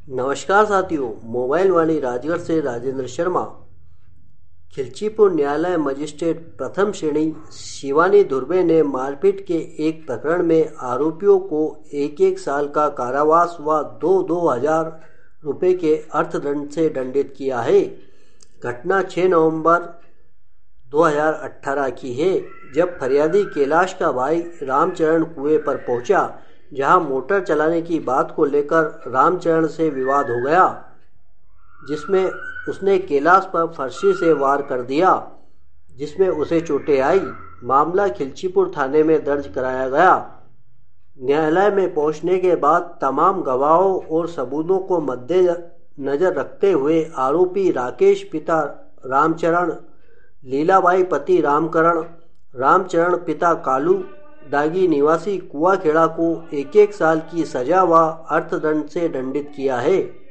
नमस्कार साथियों, मोबाइल वाणी राजगढ़ से राजेंद्र शर्मा। खिलचीपुर न्यायालय मजिस्ट्रेट प्रथम श्रेणी शिवानी धुर्वे ने मारपीट के एक प्रकरण में आरोपियों को एक साल का कारावास व 2,000 रुपये के अर्थदंड से दंडित किया है। घटना 6 नवंबर 2018 की है, जब फरियादी कैलाश का भाई रामचरण कुएं पर पहुंचा, जहां मोटर चलाने की बात को लेकर रामचरण से विवाद हो गया, जिसमें उसने कैलाश पर फरसी से वार कर दिया, जिसमें उसे चोटें आई। मामला खिलचीपुर थाने में दर्ज कराया गया। न्यायालय में पहुंचने के बाद तमाम गवाहों और सबूतों को मद्देनजर रखते हुए आरोपी राकेश पिता रामचरण, लीलाबाई पति रामकरण, रामचरण पिता कालू दागी निवासी कुआखेड़ा को एक साल की सजा व अर्थदंड से दंडित किया है।